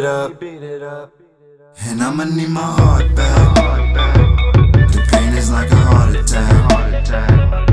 up. And I'ma need my heart back. The pain is like a heart attack.